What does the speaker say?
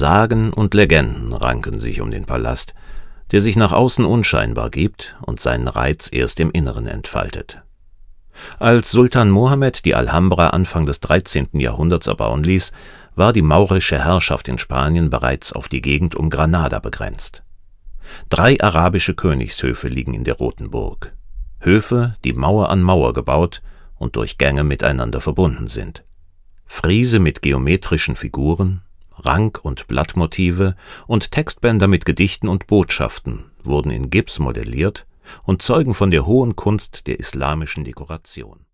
Sagen und Legenden ranken sich um den Palast, der sich nach außen unscheinbar gibt und seinen Reiz erst im Inneren entfaltet. Als Sultan Mohammed die Alhambra Anfang des 13. Jahrhunderts erbauen ließ, war die maurische Herrschaft in Spanien bereits auf die Gegend um Granada begrenzt. 3 arabische Königshöfe liegen in der Roten Burg. Höfe, die Mauer an Mauer gebaut und durch Gänge miteinander verbunden sind. Friese mit geometrischen Figuren, Rank- und Blattmotive und Textbänder mit Gedichten und Botschaften wurden in Gips modelliert und zeugen von der hohen Kunst der islamischen Dekoration.